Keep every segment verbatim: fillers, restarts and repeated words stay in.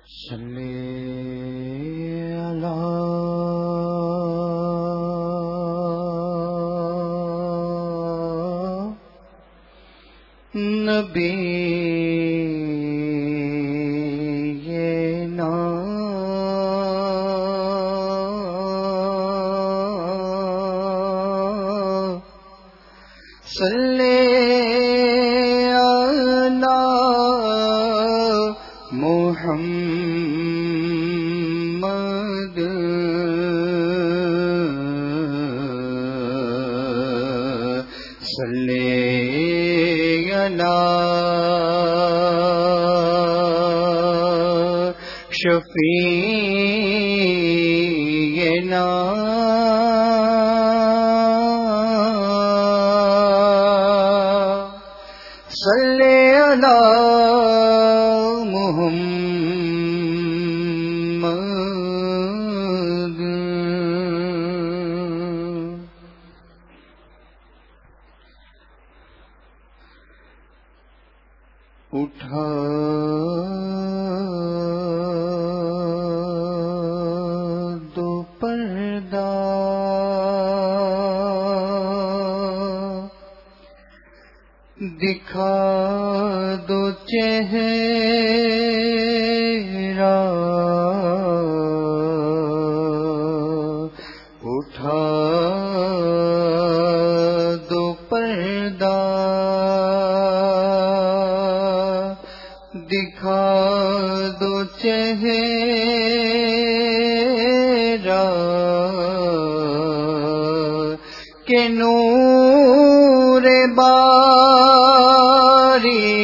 صلی علی نبینا صلی علی محمد صلی علی شفیعنا صلی علی محمد اٹھا دو پردہ دکھا دو چہرہ اٹھا دو پردہ دکھا دو چہرہ کہ نور باری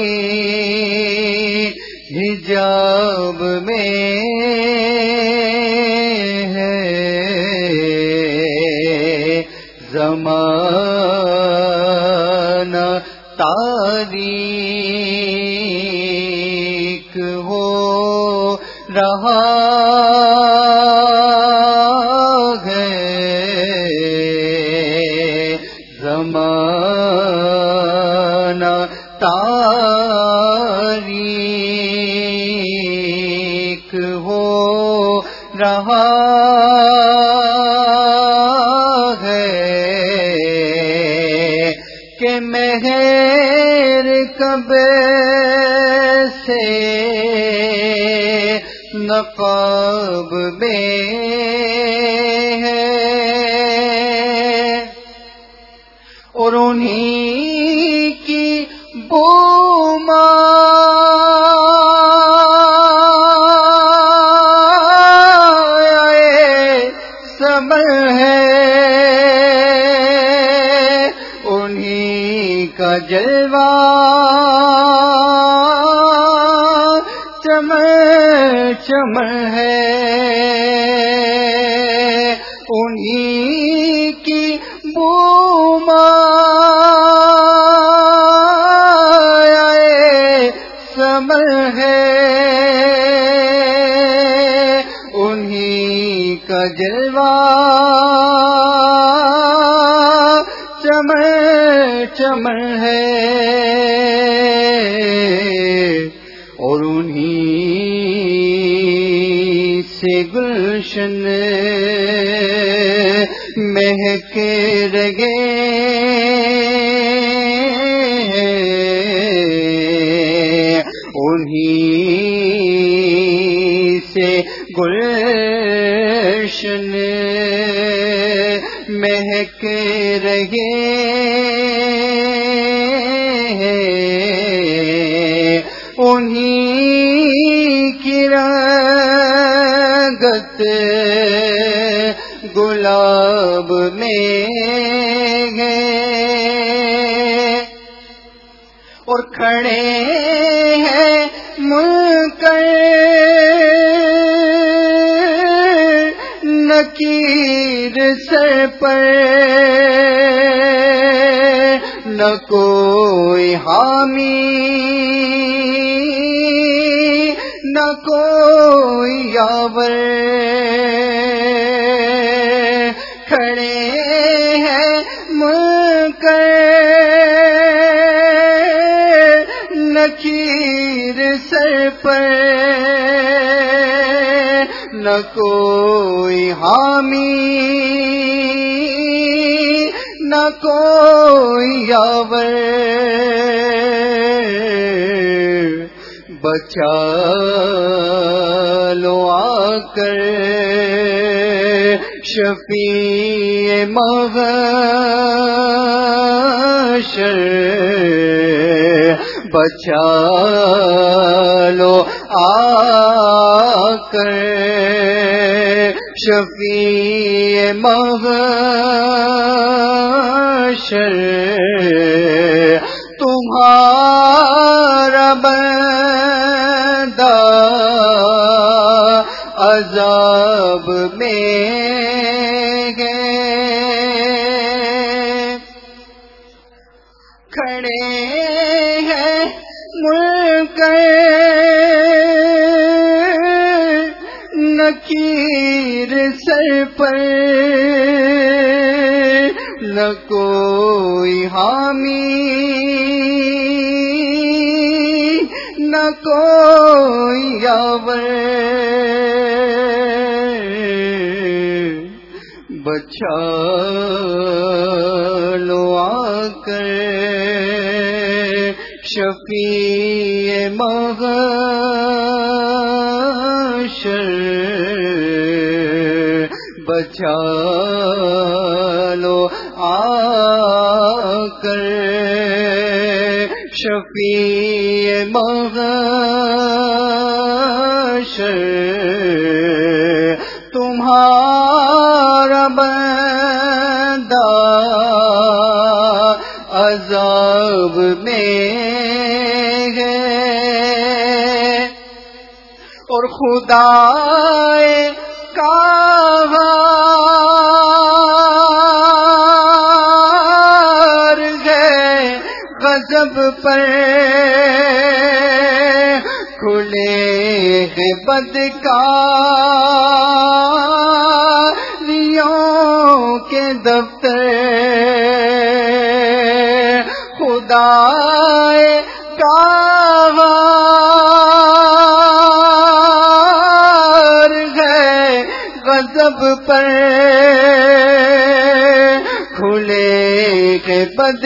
حجاب میں ہے زمانہ تاریک ہو رہا ہے زمانہ تاریک ہو رہا ہے کہ مہر کب سے نقاب میں ہے اور انہی کی بومائے سمر ہے انہی کا جلوہ چمر چمر ہے انہی کی بومائے سمر ہے انہی کا جلوہ چمر چمر ہے اور انہی سے گلشن مہک رہے انہی سے گلشن مہک رہے انہی کی رنگت گلاب میں ہے اور کھڑے ہیں منکر نکیر سر پر نہ کوئی حامی نہ کوئی یاور کھڑے ہیں منکر نکیر سر پر نہ کوئی حامی نہ کوئی یاور بچا لو آ کر شفیع محشر بچا لو آ کر شفیع محشر تمہارا بندہ عذاب میں ہے کھڑے ہیں منکر نکیر سر پر نہ کوئی حامی نہ کوئی یاور بچا لو آ کر شفیع محشر بچا لو آ کر شفیع محشر تمہارا بندہ عذاب میں ہے اور خدا قہار ہے غضب پر کھلے ہیں بدکاریوں کے دفتر خدا قہار ہے غضب پر کھلے کے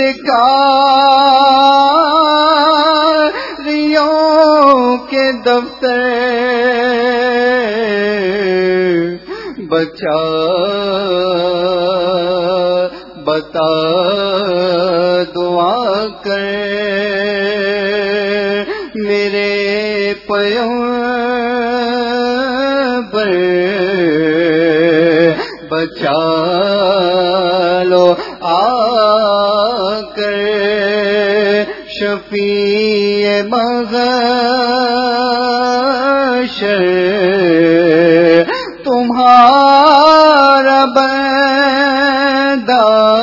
بدکاریوں کے دفتر بچا بتا دعا کر میرے پیغمبر بچا لو آ کر شفیع محشر تمہارا بندہ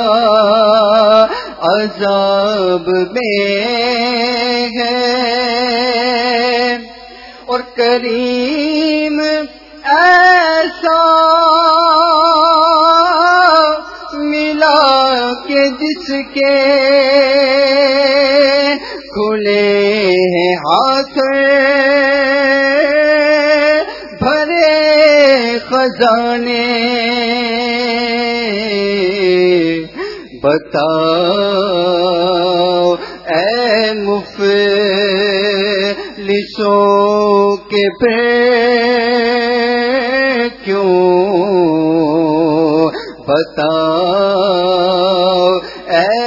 عذاب میں ہے اور کریم ایسا ملا کہ جس کے کھلے ہیں ہاتھ بھرے خزانے بتاؤ اے مفلسوں کے پھر کیوں بتاؤ اے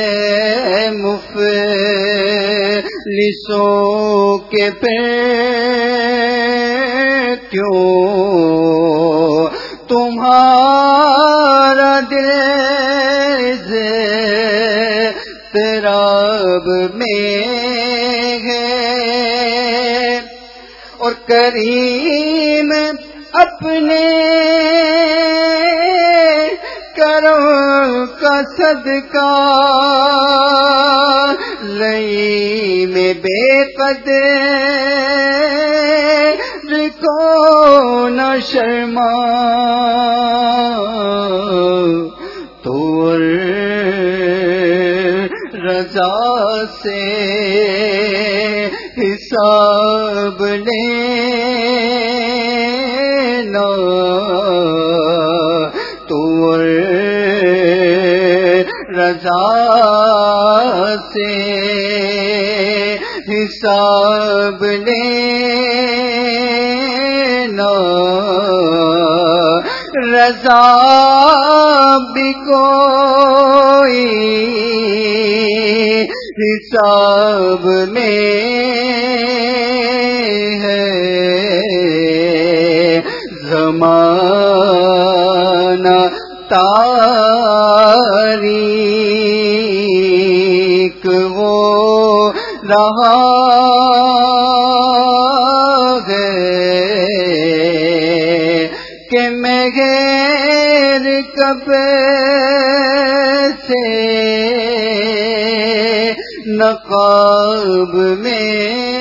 مفلسوں کے پھر کیوں تمہارا دل اضطراب میں ہے اور کریم اپنے کرم کا صدقہ لئی میں بے قدر کو نہ شرما تو رضا سے حساب لینا نہ رضا بھی کوئی حساب میں ہے زمانہ تاریک وہ رہا ہے کہ میں غیر کب سے نقاب میں